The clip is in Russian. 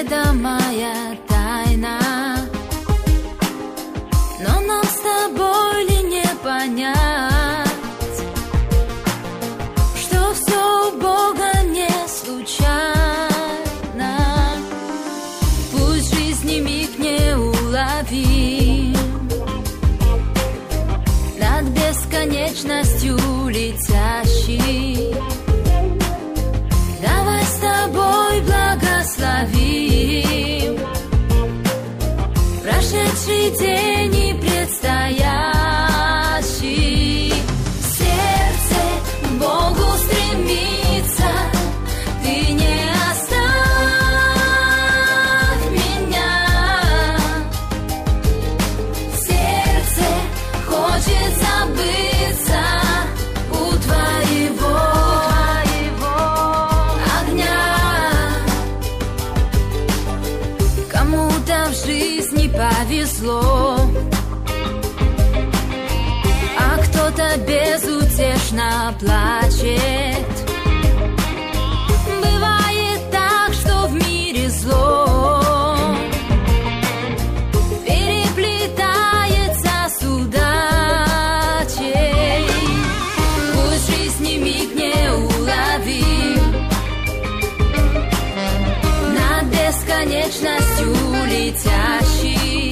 неведомая тайна, но нам с тобой ли не понять, что все у Бога не случайно. Пусть в жизни миг неуловим, над бесконечностью летящий. Давай с тобой благословим прошедший день и предстоящий. Сердце к Богу стремится, ты не оставь меня. Сердце хочет забыться у твоего огня. Кому-то в жизни повезло, а кто-то безутешно плачет. Бывает так, что в мире зло переплетается с удачей. Пусть в жизни миг неуловим, над бесконечностью летящий.